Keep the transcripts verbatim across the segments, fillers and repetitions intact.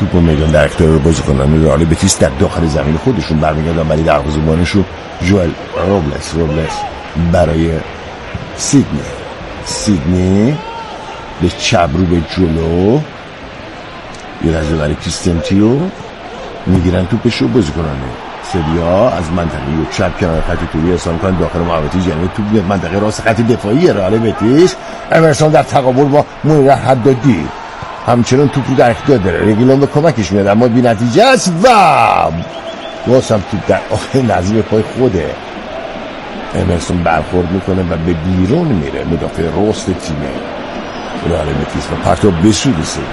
توپ و میدان در اختیار بازیکنان رئال بتیس در داخل زمین خودشون برمیگردن، ولی دروازه‌بانشون ژوئل روبلس روبلس برای سیدنی سیدنی به چپ رو به جلو، یه لحظه برای کریستنتیو میگیرن توپشو، بازیکنان سویا از منطقه چپ کنار خط توری ارسال می‌کنن داخل محوطه جریمه، توپ به منطقه راست خط دفاعی رئال بتیس. امرسون در تقابل با منیر حدادی همچنان توپ رو در اختیار داره، رگیلون به کمکش میاد اما بی نتیجه است و باز هم توپ در آخر نزدیک پای خوده امرسون برخورد میکنه و به بیرون میره. مدافع راست تیم رئال بتیس و پرتاب به سوی سویا.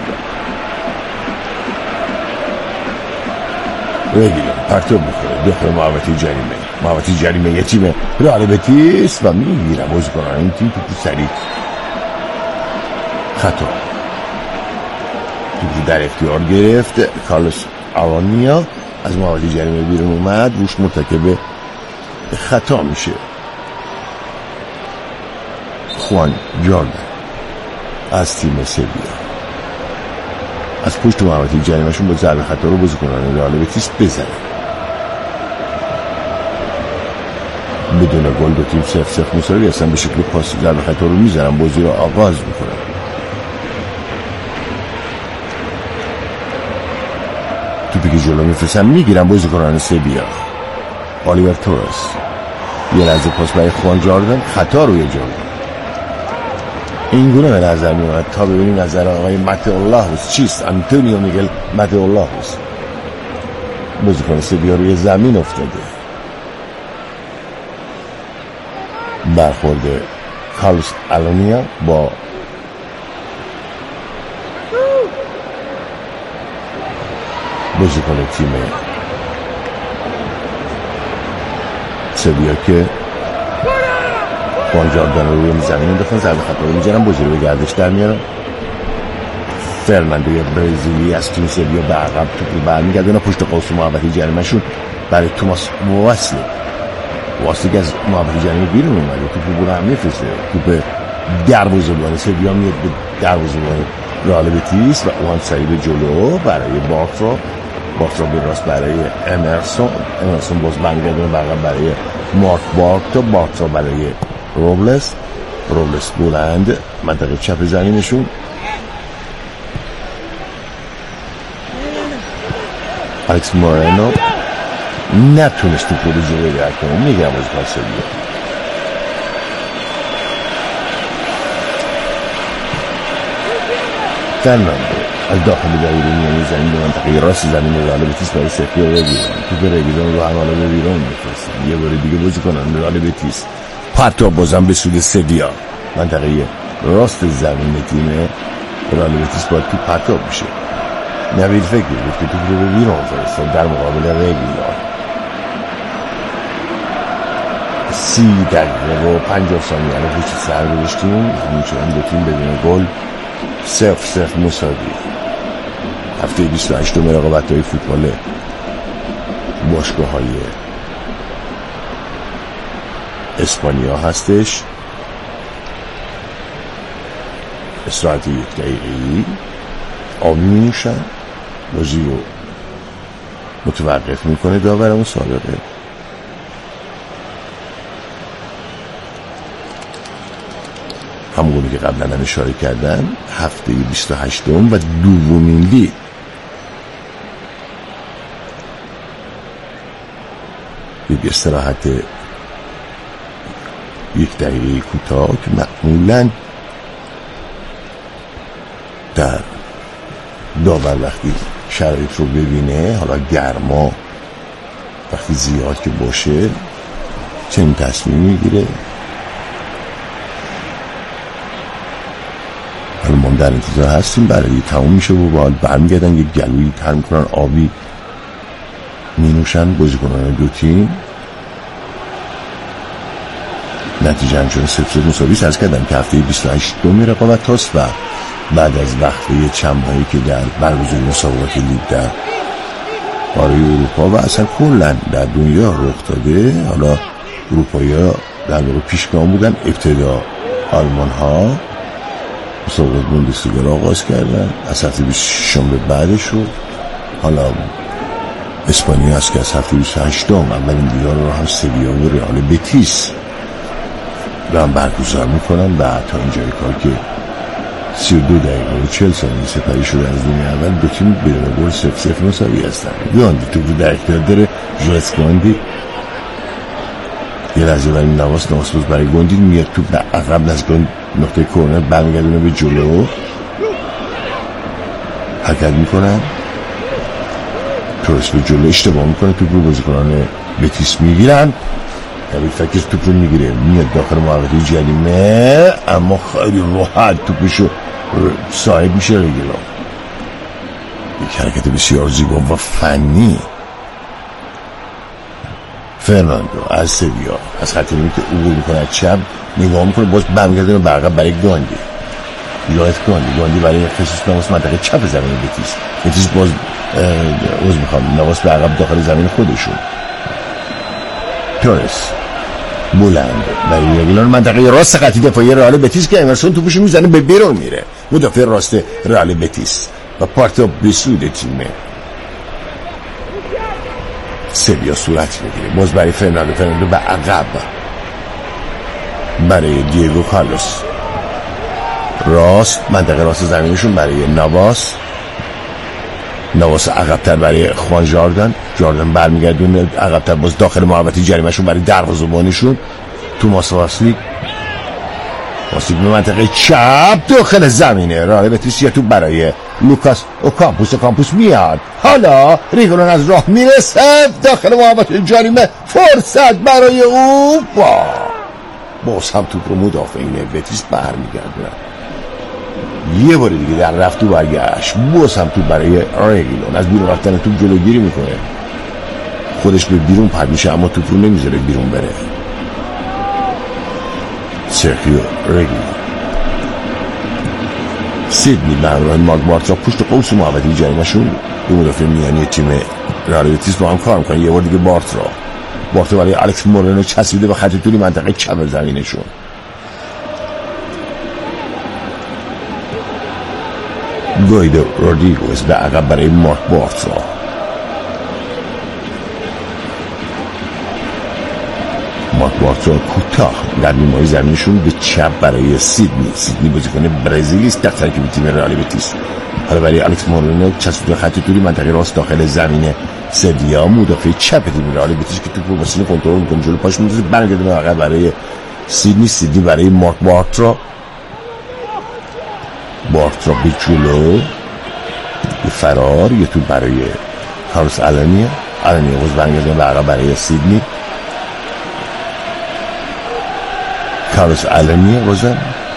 رگیلون پرتاب میکنه داخل محوطه جریمه، محوطه جریمه یه تیم رئال بتیس و میگیره بازیکنان این تیم توپ سریع خطا توپ در اختیار گرفت. کارلوس آرانیا از محوطه جریمه بیرون اومد، روش مرتکب خطا میشه. خوان جاردن از تیم سویا از پشت محوطه جریمه‌شون با ضربه خطا رو بازیکنان رئال بتیس بزنه. بدون گل دو تیم صفر صفر مساوی هستن، به شکل پاس ضربه خطا رو میزنن، بازی رو آغاز میکنن. توپی که جلو میفرستن میگیرن بازیکنان سویا. الیور تورس یه لحظه پاس برای خوان جاردن، خطا روی جاردن. این گونه به نظر می اومد تا ببینیم نظر آقای ماتئولاوس چیست. آنتونیو میگل ماتئولاوس بازیکن سویا روی زمین افتاده. برخورد کارلوس آرانیا با بازیکن تیم سویا که خوان جاردن رو روی زمین انداختن، ضربه خطا رو میزنن، بازی رو به گردش در میارن. فرناندو برزیلی از تیم سویا به عقب توپ رو برمیگردونه پشت قوس محوطه جریمه‌شون برای توماس واسلی. واسلی از محوطه جریمه بیرون اومده، توپ رو هم میفرسته، توپ دروازه‌بان سویا میاد به دروازه‌بان رئال بتیس و اون سری به جلو برای بارترا بارترا به راست برای امرسون امرسون باز برمیگردونه برقم برای مارک بارترا بارترا برای روبلس روبلس بلند منطقه چپ زمینشون. الکس مورنو نتونست توپ رو به جلوی رد کنه، میگم از کاسبیه. فرناندو از داخل دایره میانی زمین به منطقه راست زمین رئال بتیس برای سرخیو رگیلون، توپ رگیلون رو حواله به بیرون میفرستن. یه بار دیگه بازیکنان رئال بتیس پرتاب بازم به سود سویا، منطقه راست زمین تیم رئال بتیس باید توپ پرتاب بشه. نوید فکر بود که توپ رو به بیرون فرستاد در مقابل رگیلون. سی دقیقه و پنجاه ثانیه رو پشت سر گذاشتیم، همچنان دو تیم بدون گل صفر صفر مساوی. هفته بیست و هشتم رقابت‌های فوتبال باشگاه‌های اسپانیا هستش. استراحت یک دقیقه‌ای آب می‌نوشن، بازی رو متوقف میکنه داور مسابقه. همونی که قبلا هم اشاره کردن هفته بیست و هشتم و دومین لیگ یک استراحت یک دقیقه کوتاه که معمولا در داور وقتی شرایط رو ببینه، حالا گرما وقتی زیاد که باشه چنین تصمیم میگیره. حالا ما در انتظار هستیم برای تموم میشه و باید برمیگردن یک گلوی تر میکنن، آبی مینوشن بازیکنان دو تیم. نتیجه همچون صفر مساوی از کردم که هفته بیست و هشتم رقابت هست و بعد از وقفه چند ماهی که در برگزاری مسابقات لیگ در قاره اروپا و اصلا کلا در دنیا رخ داده. حالا اروپایی‌ها در واقع پیشگام بودن، ابتدا آلمان ها مسابقات بوندسلیگا را آغاز کردن، از هفته بیست و شش به بعدش رو حالا اسپانیا است که از هفته بیست و هشتم اولین دیدار رو هم سویا و ریال بتیس دارن برگزار میکنن و تا اینجای کار که سی و دو دقیقه و چهل ثانیه سپری شده از نیمه اول دو تیم بدون گل صفر صفر مساوی هستن. گاندی توپ رو در اختیار داره، ژوئس گاندی یه لحظه برای نواس نواس باز برای گاندی میاد توپ عقب از گاند نقطه کورنر برمیگردونه به جلو، حرکت میکنن، تورس به جلو اشتباه میکنه، توپ رو بازیکنان بتیس میگیرن، نبیل فکر توپ رو میگیره میاد داخل محوطه جریمه اما خیلی راحت توپشو صاحب میشه رگیلون. یک حرکت بسیار زیبا و فنی. فرناندو از سویا از خط نیمه که عبور میکنه چپ نگاه میکنه، باز برمیگردونه برقب برای گاندی، ژوئس گاندی گاندی برای خصوص نواس منطقه چپ زمین بتیس بتیس باز اوز میخوام نواس برقب داخل زمین خودشون. تورس بلند برای رگیلون منطقه راست خطی دفاعی رئال بتیس که امرسون توپشو میزنه به بیرون میره، مدافع راست رئال بتیس و پارتا بسود تیمه سویا صورت میگیره. باز برای فرناندو فرناندو به عقب برای دیگو کارلوس راست منطقه راست زمینشون برای نواس نواس عقب‌تر برای خوان جاردن جاردن برمیگردونه عقب‌تر باز داخل محوطه جریمه‌شون برای دروازه‌بانشون توماس واسلی واسلی به منطقه چپ داخل زمینه رئال بتیس. یا تو برای لوکاس اوکامپوس اوکامپوس میاد، حالا ریگولون از راه میرسه داخل محوطه جریمه، فرصت برای او با باز هم توپ رو مدافعین بتیس برمیگردونن. یه بار دیگه در رفت و برگشت باز هم توپ برای ریگولون از بیرون رفتن توپ جلوگیری میکنه، خودش به بیرون پرت میشه اما توپ رو نمیذاره بیرون بره. سرخیو ریگولون سیدنی به همراه مارک بارترا پشت قوس محوطه جریمه‌شون دو مدافع میانی تیم رئال بتیس با هم کار میکنن. یه بار دیگه بارترا بارترا برای الکس مورنو چسبیده به خط طولی منطقه چپ زمینشون. گویدو رودریگوز به عقب برای مارک بارترا، مارک بارترا کوتاه در نیمه‌های زمینشون به چپ برای سیدنی سیدنی بازیکن برزیلی است در ترکیب تیم رئال بتیس. حالا برای الکس مورنو چسبیده خط طولی منطقه راست داخل زمین سویا مدافع چپ تیم رئال بتیس که توپ رو با سینه کنترل می‌کنه جلو پاش می‌ذاره برمیگرده عقب برای سیدنی سیدنی برای مارک بارترا بارترا به جلو به فرار یه توپ برای کارلوس آلانیا آلانیا باز برمیگرده به عقب برای سیدنی کارلوس آلانیا بازم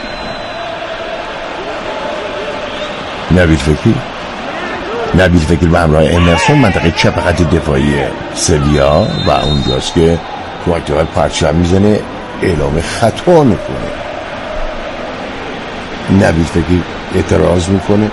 نبیل فکری نبیل فکری به همراه امرسون منطقه چپ خط دفاعی سویا و اونجاست که کمکتوال پرچم میزنه اعلام خطا میکنه. نبیل فکری اعتراض میکنه،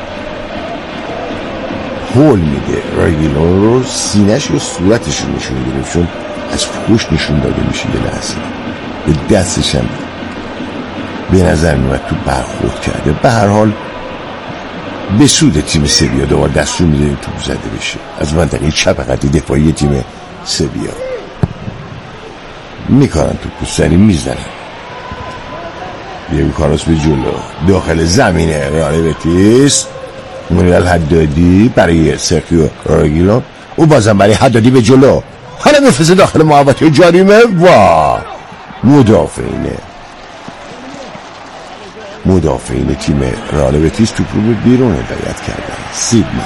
هول میده ریگولون رو، سینه‌ش و صورتش رو نشون میده چون از پشت نشون داده میشه. یه لحظه به دستش هم به نظر میاد تو برخورد کرده. به هر حال به سود تیم سویا دوباره دستور میده توپ زده بشه از منطقه چپ خط دفاعی تیم سویا. میکنن توپ سری میزنن، دیگو کارلوس به جلو داخل زمینه رئال بتیس، مونیال حدادی برای سرخیو ریگولون او بازم برای حدادی به جلو، حالا میفرسته داخل محوطه جریمه و مدافعینه مدافعین تیم رئال بتیس توپ رو به بیرون هدایت کردن. سیدنی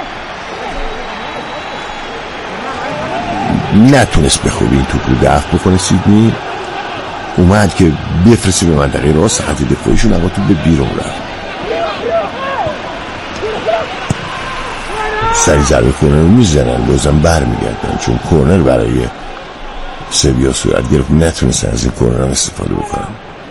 نتونست به خوبی این توپ رو دفع بکنه. سیدنی اومد که بفرسته به منطقه راست خط دفاعیشون اما توپ به بیرون رفت. سری ضربه کورنر رو میزنن، بازم برمیگردن چون کورنر برای سویا صورت گرفت، نتونستن از این کورنر استفاده بکنن.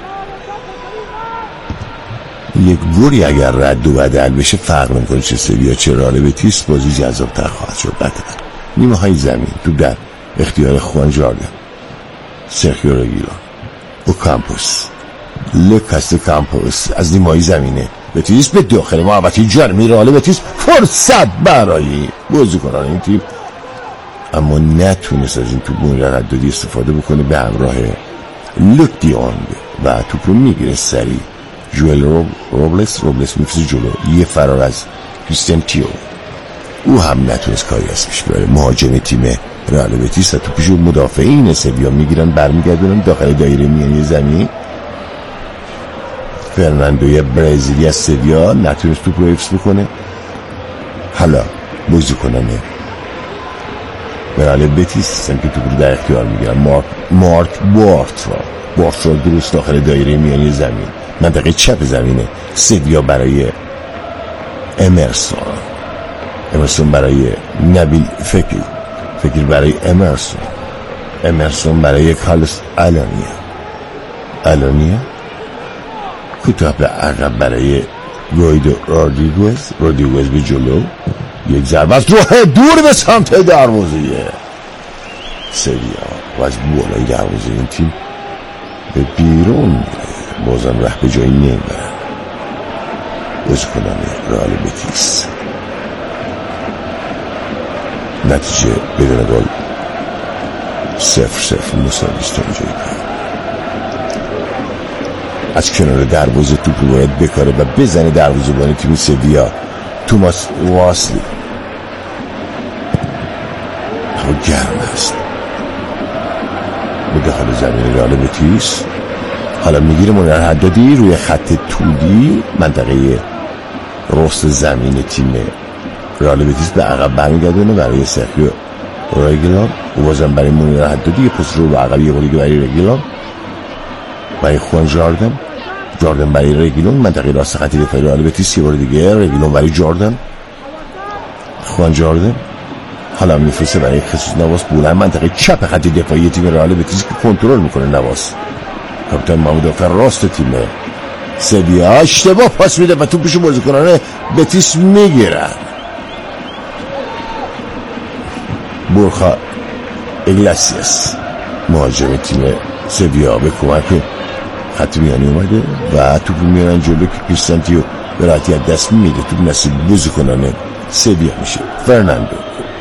یک گوری اگر رد و بدل بشه فرق نمیکنه چه سویا چه رئال بتیس، بازی جذاب‌تر خواهد شد. قطعا نیمه های زمین تو در اختیار خوان جاردن، سرخیو ریگولون، اوکامپوس، لوکاس اوکامپوس از نیمه های زمینه بتیس به داخل محوطه جرمی رئال بتیس فرصت برای بازیکنان این تیم، اما نتونست از این توپ ردادی استفاده بکنه به همراه لوک دیونگ و توپ رو میگیره سریع جوئل رو روبلس روبلس میفرسته جلو، یه فرار از کریستیان تیو، او هم نتونست کاری از پیش ببره. مهاجم تیم رئال بتیس و توپشو مدافعین سویا میگیرن برمیگردونن داخل دایره میانی زمین. فرناندوی برزیلی از سویا نتونست توپ رو حفظ بکنه. حالا بازیکنان رئال بتیس هم که توپ رو در اختیار میگیرن. مارک مارک بارترا بارترا درست داخل دایره میانی زمین منطقه چپ زمینه. سویا برای امرسون، امرسون برای نبیل فکر، فکر برای امرسون، امرسون برای کارلوس آلونیا، آلونیا کوتاه به عقب برای رویدو رودریگز، رودریگز به جلو، یک ضربه از راه دور به سمت دروازه سویا و از بالای دروازه این تیم به بیرون میره. بازم ره به جایی نمیبرن بازیکنان رئال بتیس. نتیجه بدون گل صفر صفر مساوی است. اینجایی از کنار دروازه توپ رو باید بکاره و بزنه دروازه‌بان تیم سویا توماس واسلی. هوا گرم است به داخل زمین رئال بتیس. حالا میگیره منیر حدادی روی خط طولی منطقه رست زمین تیم رئال بتیس به عقب برمیگردونه برای سرخیو رگیلون. و بازم برای منیر حدادی یه پس رو به عقب یه باری برای رگیلون، برای خوان جاردن، جاردن برای رگیلون منطقه راست خط دفاعی رئال بتیس. یه بار دیگه رگیلون برای جاردن، خوان جاردن. حالا میفرسته برای خصوص نواس بولن منطقه چپ خط دفاعی تیم رئال بتیس که کنترل میکنه نواس. کاپیتان مدافع راست تیم سویا اشتباه پاس میده و توپشو بازیکنان بتیس میگیرن. بورخا ایگلاسیاس مهاجم تیم سویا به کمک خط میانی اومده و توپ میارن جلو که کریستیان تیو به راحتی از دست میده. توپ نصیب بازیکنان سویا میشه. فرناندو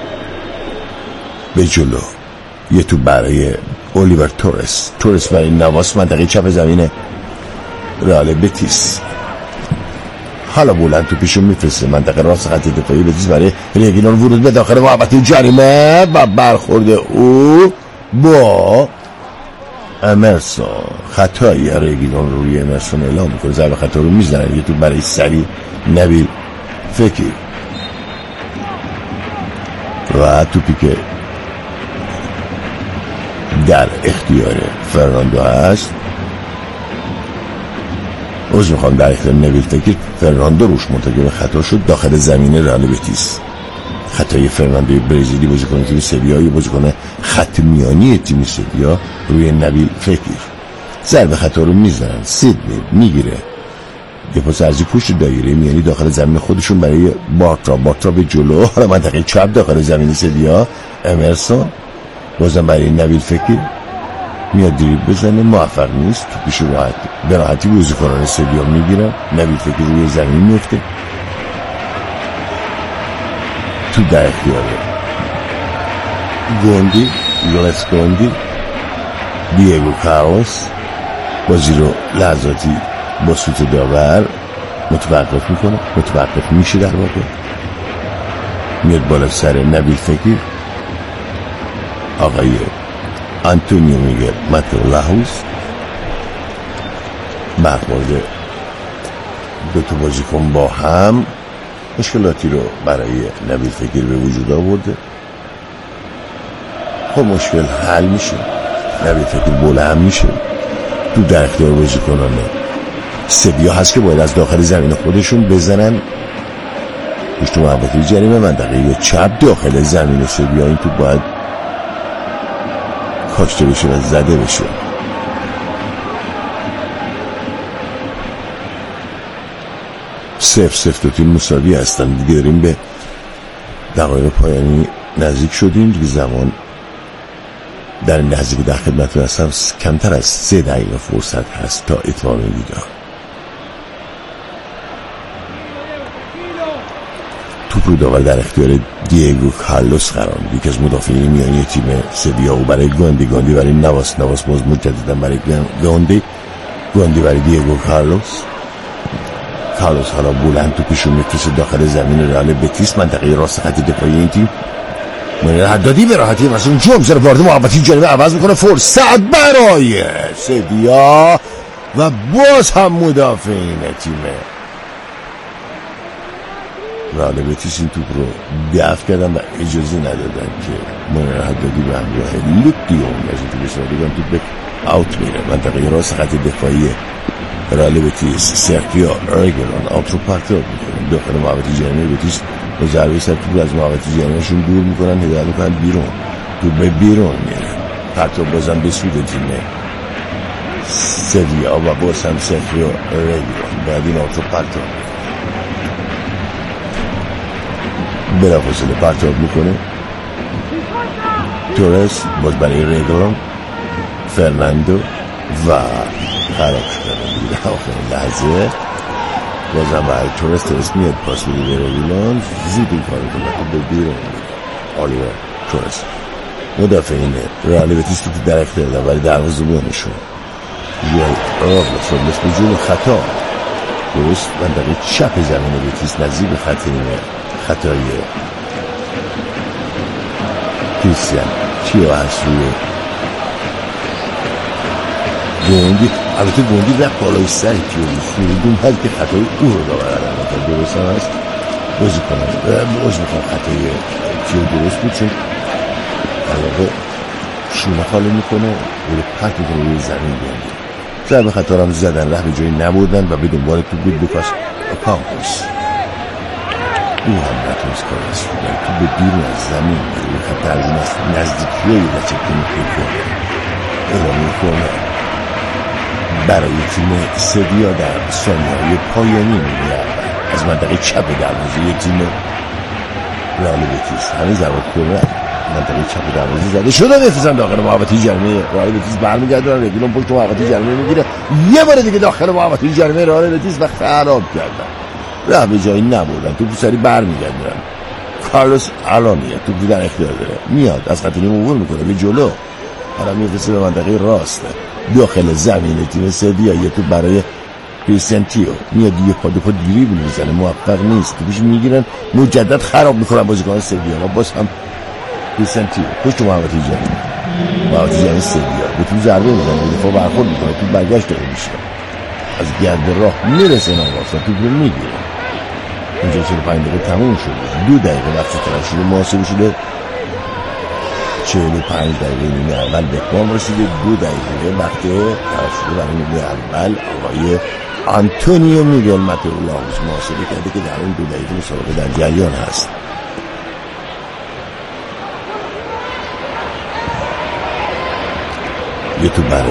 به جلو، یه توپ برای اولیور تورس، تورس برای نواس منطقه چپ زمین رئال بتیس. حالا بولند توپشو میفرسته منطقه راست خط دفاعی بتیس برای رگیلون. ورود به داخل محوطه جریمه و برخورد او با امرسون. خطایی رگیلون روی امرسون اعلام میکنه، ضربه خطا رو میزنه. یه توپ برای سری نبیل فکر و توپی که در اختیار فرناندو هست. عوض میخوام در اختیار نبیل فکر. فرناندو روش مرتکب خطا شد داخل زمین رئال بتیس. خطای فرناندوی برزیلی بازیکن تیم سویا، یه بازیکن خط میانی تیم سویا روی نبیل فکر. ضربه خطا رو میزنن. سیدنی میگیره یه پاس ارزی پشت دایره میانی داخل زمین خودشون برای بارترا. بارترا به جلو، حالا منطقه چپ داخل زمین سویا. امرسون بازم برای نبیل فکر میاد دریبل بزنه، موفق نیست. توپش راحت به راحتی بازیکنان سویا میگیرن. نبیل فکر روی زمین میفته. تو در اختیاره گوندی، یولس گوندی. دیگو کاروس بازی رو لحظاتی با سوت داور متوقف میکنه، متوقف میشه در واقع. میاد بالا سر نبیل فکر. آقای آنتونیو میگه ماتو لاهوس برخورد دو تا بازیکن با هم مشکلاتی رو برای نبیل فکر به وجود آورده. خب مشکل حل میشه، نبیل فکر بلند میشه. تو در اختیار بازیکنان سویا هست که باید از داخل زمین خودشون بزنن پشت محوطه جریمه منطقه چپ داخل زمین سویا. این تو باید کاشته بشه و زده بشه. صفر صفر دو تیم مساوی هستن. دیگه داریم به دقایق پایانی نزدیک شدیم. دیگه زمان در این لحظه که در خدمتتون هستم کمتر از سه دقیقه فرصت هست تا اتمام ویدیو. توپ رو داور در اختیار دیگو کارلوس قرار میده که از مدافعین میانی تیم سویا و برای گوندی گوندی برای نواس نواس باز مجددا برای گوندی گوندی برای دیگو کارلوس کارلوس حالا بلند توپشو میفرسته داخل زمین رئال بتیس منطقه راست خط دفاعی این تیم منیر حدادی به راحتی مثلا جرم زر وارد محوطه جانبی عوض میکنه فرصت برای سویا و باز هم مدافعین تیم رئال بتیس این توپ رو دفع کردن و اجازه ندادن که منیر حدادی به همراه لوک دیونگ از این توپ استفاده کنن توپ اوت میره منطقه راست خط دفاعی رئال بتیس سرخیو ارگلون آوت رو پرتاب میکنن داخل محوطه جانبی بتیس با ضربه سر توپ از محوطه جانبیشون دور میکنن هدایت میکنن بیرون توپ به بیرون میره پرتاب بازم به سود تیم سویا و باز هم سرخیو ارگلون بعد این آوت رو پرتاب بلا فاصله پرتاب میکنه تورس باز برای ریگلون فرناندو و خراب شدن دیگه آخرین لحظه بازم برای تورس تورس میاد پاس میده به ریگلون زود این کار کنه به بیرون آلیور تورس مدافعین رئال بتیس تو در اختیار دارن ولی دروازه‌بانشون ژوئل روبلس روبلس به جلو خطا درست منطقه چپ زمین بتیس نزدیک به خط نیمه خطای کریستیان تیو هست روی گوندی البته گوندی رفت بالای سر تیو فوریدون هست که خطای او رو داور علامت درست هم هست بازی کنم بازی میکنم خطای تیو درست بود چون علاقه شونه خاله میکنه و پرت میکنه روی زمین گوندی ضربه خطا هم زدن ره به جایی نبودن و به دنبال تو بود بکاس کامپوس او هم نتونست کار است تو به بیرون از زمین روی خط از نزدیکی های بچه کنی کنه ادامه کنه برای تیم سویا در ثانیه‌های پایانی نیمه اول از منطقه چپ دروازه تیم رئال بتیس همین ضربات کنه منطقه چپ دروازه زده شده میفرستن داخل محوطه جریمه رئال بتیس برمیگردن رگیلون پشت محوطه جریمه میگیره یه بار دیگه داخل محوطه جریمه رئال بتیس و خراب کردن راه به جایی نبردن توپ سری برمیگردن کارلوس الان میاد توپ در اختیار داره میاد از خط نیمه عبور میکنه به جلو حالا میفرسته به منطقه راسته داخل زمین تیم سویا یه توپ برای کریستیان تیو میاد یه پا دو پا دریبل میزنه موفق نیست توپش میگیرن مجدد خراب میکنن بازیکن سویا و باز هم کریستیان تیو پشت محوطه جریمه محوطه جریمه سویا به توپ ضربه میزنه دفاع برخورد میکنه توپ برگشت داره میشه از گرد راه میرسه نواسا توپ رو میگیره اینجا چهل و پنج دقیقه تموم شده دو دقیقه وقت ترشیده محاسبه شده چهل و پنج دقیقه نیمه اول به اتمام رسیده دو دقیقه وقت ترشیده برای نیمه اول آقای آنتونیو میگل ماتئولاوس محاسبه کرده که در این دو دقیقه مسابقه در جریان هست یه تو برای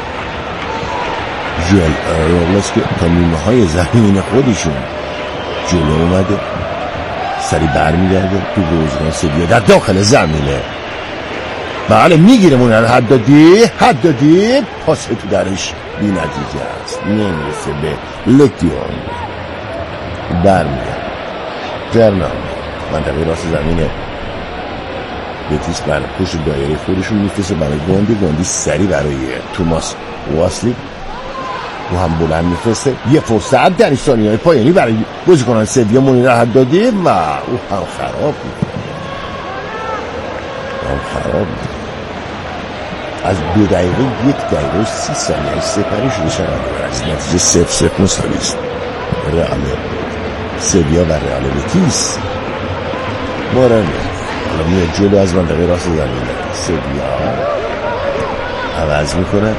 ژوئل روبلس که تا نیمه های زمین خودشون جلو اومده سری برمیگرده تو بازیکن سویا در داخل زمینه بله میگیره منیر حدادی حدادی پاس تو درش بی نتیجه است نمیرسه به لکتیون برمیگرده فرناندو منطقه راست زمینه بتیس برای پشت دایره خودشون میفرسته برای گوندی گوندی سری برای توماس واسلی و هم بلند میفرسته یه فرصت در ثانیه‌های پایانی برای بازیکنان سویا منیر حدادی و او هم خراب میکنه هم خراب میکنه از دو دقیقه یک دقیقه و سی ثانیه سپری شده شنونده از نتیجه صفر صفر مساوی است رئال سویا و رئال بتیس مورنو حالا میاد جلو از منطقه راست زمینه سویا عوض میکنه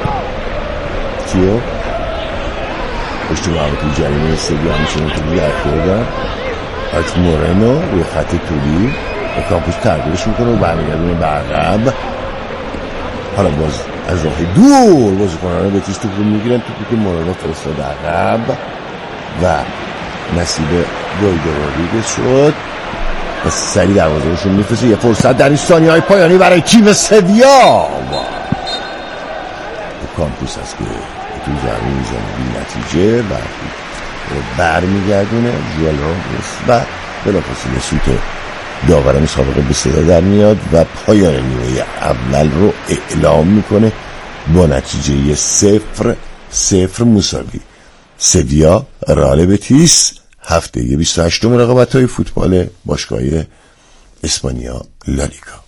تیو پشت محوطه جریمه سویا همچنین که روی اخیردن آیت مورنو روی خط طولی و کامپوس تردیرش میکنه و برمیگردونه به عقب حالا باز از راه دور بازیکنان بتیس توپ رو میگیرن توپی که مورنو فرستاد عقب و نصیب رویدو رودریگز شد و سری دروازه‌شون میفرسته یه فرصت در این ثانیه‌های پایانی برای تیم سویا کامپوس هست که تو ضربه میزنه بی نتیجه و برمیگردونه ژوئل روبلس و بلافاصله سوت داور مسابقه به صدا در میاد و پایان نیمه اول رو اعلام میکنه با نتیجه صفر صفر مساوی. سویا رئال بتیس هفته بیست و هشتم رقابت‌های فوتبال باشگاهی اسپانیا لالیگا.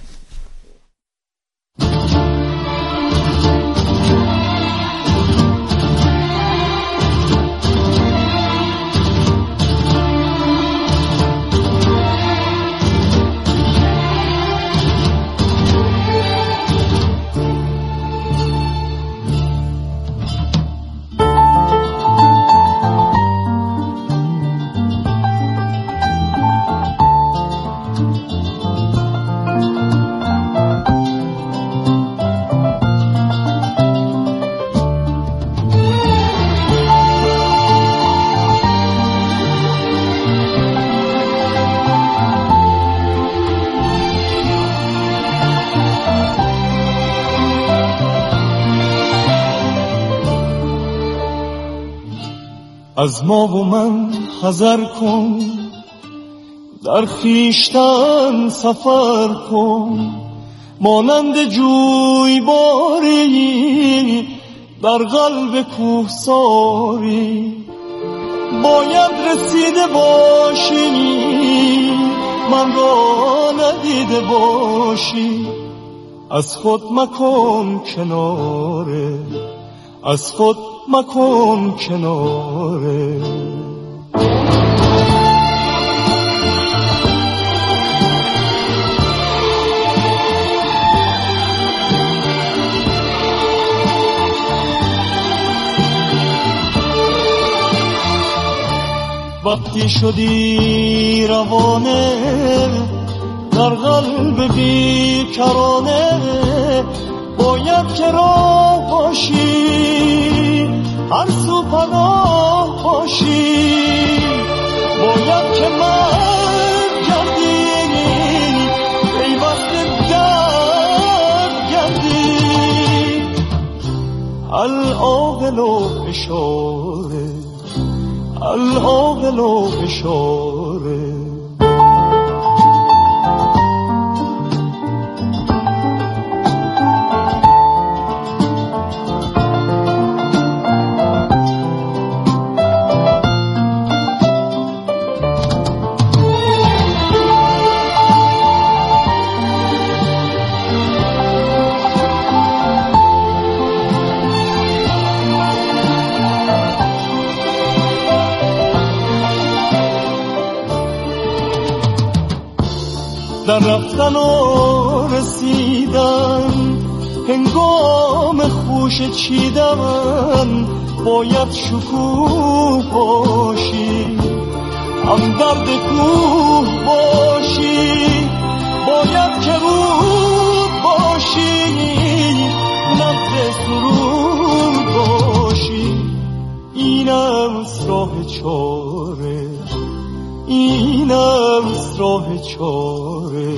از ما و من حذر کن، در خویشتن سفر کن، مانند جوی باری در قلب کوهساری. باید رسیده باشی من را ندیده باشی، از خود مکن کناره، از خود مکن کناره. وقتی شدی روانه در قلب بیکرانه، باید که راه باشی هر سو پناه باشی. باید که من گردی پیوست درد گردی. العاقل و اشاره، العاقل و اشاره. در رفتن و رسیدن هنگام خوش چیدن، باید شکوه باشی هم درد کوه باشی. باید که رود باشی نبض سرود باشی. اینم راه چاره، اینم راه چاره.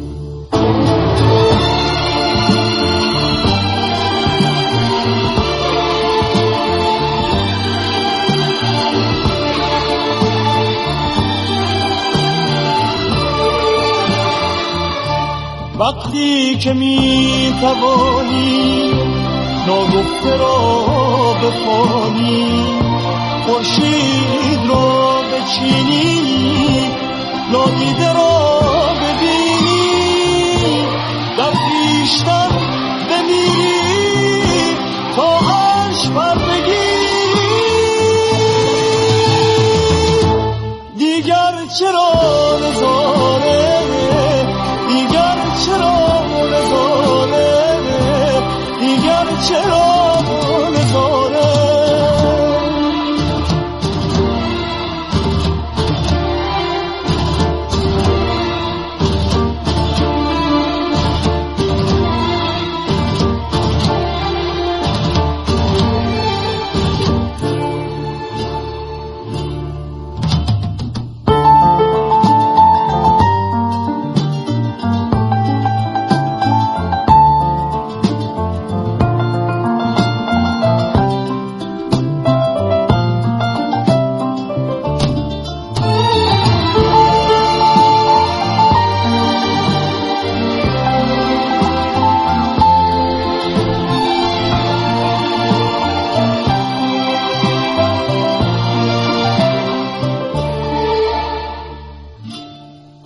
وقتی که می توانی ناگفته را بخوانی، خورشید را بچینی نادیده را ببینی، در خویشتن بمیری تا عرش بر بگیری. دیگر چرا نظاره، دیگر چرا نظاره، دیگر چرا نظاره.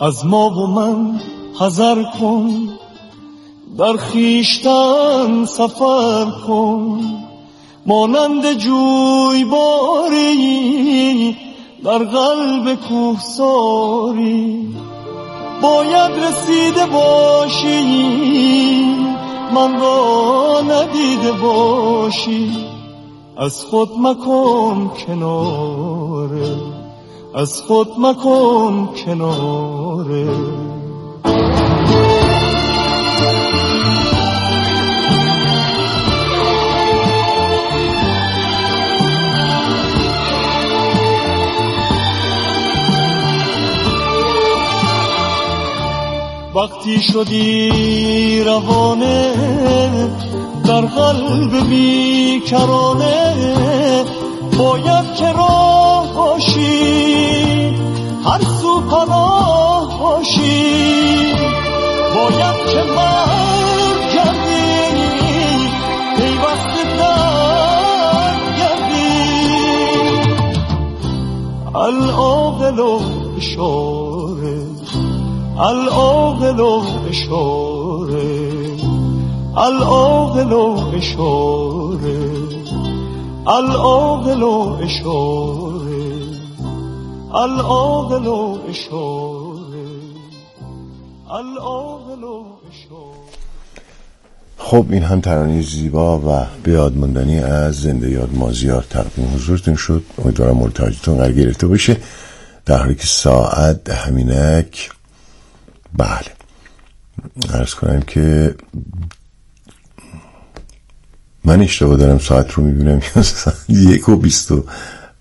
از ما و من حذر کن، در خیشتن سفر کن، مانند جوی باری در قلب کوهساری. باید رسیده باشی من را ندیده باشی، از خود مکن کناره، از خود مکن کناره. وقتی شدی روانه در قلب بیکرانه، باید که راه باشی هر سو پناه باشی، باید که مرد گردی پیوسته در گردی. العاقل و اشاره، العاقل و اشاره، العاقل و اشاره، العاقل و اشاره، العاقل و اشاره، العاقل و اشاره. خب این هم ترانه زیبا و به یاد ماندنی از زنده یاد مازیار تقدیم حضورتون شد. امیدوارم مورد توجهتون قرار گرفته باشه. در حالی که ساعت همینک بله عرض کنم که من اشتباه دارم ساعت رو میبینم یک و بیست و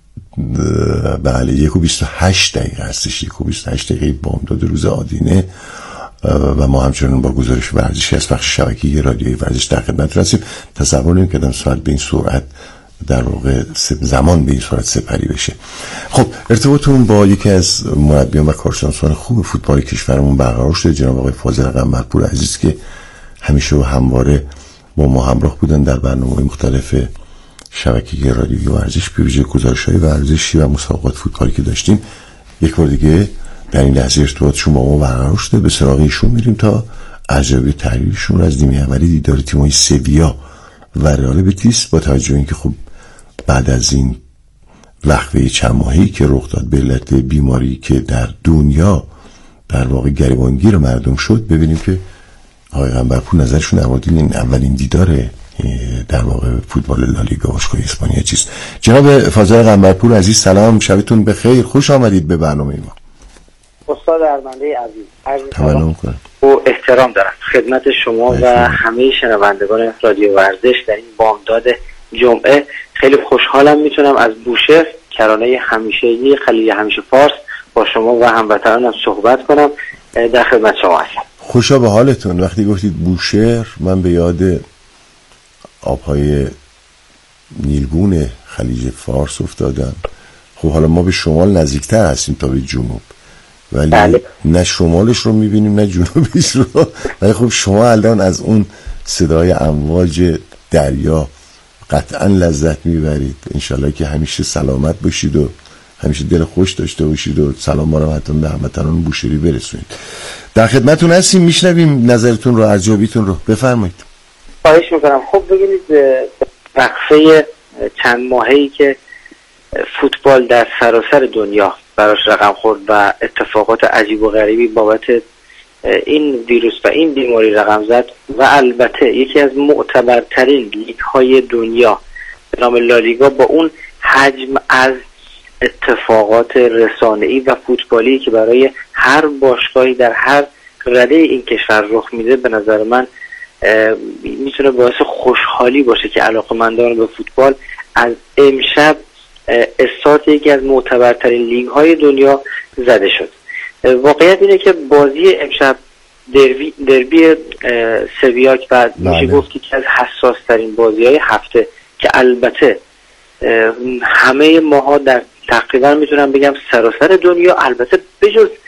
بله یک و بیست و هشت دقیقه هستش. یک و بیست و هشت دقیقه بامداد روز آدینه و ما همچنان با گزارش ورزشی از بخش شبکه‌ای رادیویی ورزش در خدمتتون هستیم. تصور نمی‌کردم ساعت به این سرعت در واقع زمان به این صورت سپری بشه. خب ارتباطمون با یکی از مربیان و کارشناسان خوب فوتبال کشورمون برقرار شده، جناب آقای فاضل قنبرپور عزیز که همیشه و همواره با ما همراه بودن در برنامه‌های مختلف شبکه رادیویی ورزش، به ویژه گزارش‌های ورزشی و مسابقات فوتبالی که داشتیم. یک بار دیگه در این لحظه ارتباطشون با ما برقرار شده. به سراغ ایشون میریم تا ارزیابی تحلیلشون از نیمه اولی دیدار تیم‌های سویا و رئال بتیس، با توجه اینکه خب بعد از این وقفه چند ماهی که رخ داد به علت بیماری که در دنیا در واقع گریبانگیر مردم شد، ببینیم که آقای قنبرپور نظرشون در مورد این اولین دیدار در واقع فوتبال لالیگا باشگاه اسپانیا چیست. جناب فاضل قنبرپور عزیز سلام، شبتون بخیر، خوش آمدید به برنامه ما. استاد ارمنده عزیز، تمام کنم و احترام دارم خدمت شما و همه شنوندگان رادیو ورزش در این بامداد جمعه. خیلی خوشحالم میتونم از بوشهر کرانه همیشگی خلیج همیشه فارس با شما و هموطنانم صحبت کنم. در خدمت شما هستم. خوشا به حالتون. وقتی گفتید بوشهر من به یاد آبهای نیلگون خلیج فارس افتادم. خب حالا ما به شمال نزدیکتر هستیم تا به جنوب، ولی بله. نه شمالش رو میبینیم نه جنوبش رو، ولی خب شما الان از اون صدای امواج دریا قطعا لذت میبرید. انشالله که همیشه سلامت باشید و همیشه دل خوش داشته باشید و سلام ما رو حتما به هموطنان بوشهری برسونید. در خدمتتون هستیم، میشنویم نظرتون رو، ارزیابیتون رو بفرمایید. خواهش میکنم. خب ببینید وقفه چند ماهه‌ای که فوتبال در سراسر دنیا براش رقم خورد و اتفاقات عجیب و غریبی بابت این ویروس و این بیماری رقم زد و البته یکی از معتبرترین لیگ‌های دنیا به نام لالیگا با اون حجم از اتفاقات رسانه‌ای و فوتبالی که برای هر باشگاهی در هر رده این کشور رخ میده، به نظر من میتونه باعث خوشحالی باشه که علاقه‌مندان به فوتبال از امشب استارت یکی از معتبرترین لیگ‌های دنیا زده شد. واقعیت اینه که بازی امشب دربی دربی سویا و میشه گفت که از حساس ترین بازی‌های هفته که البته همه ماها در تقریبا میتونم بگم سراسر دنیا، البته بجز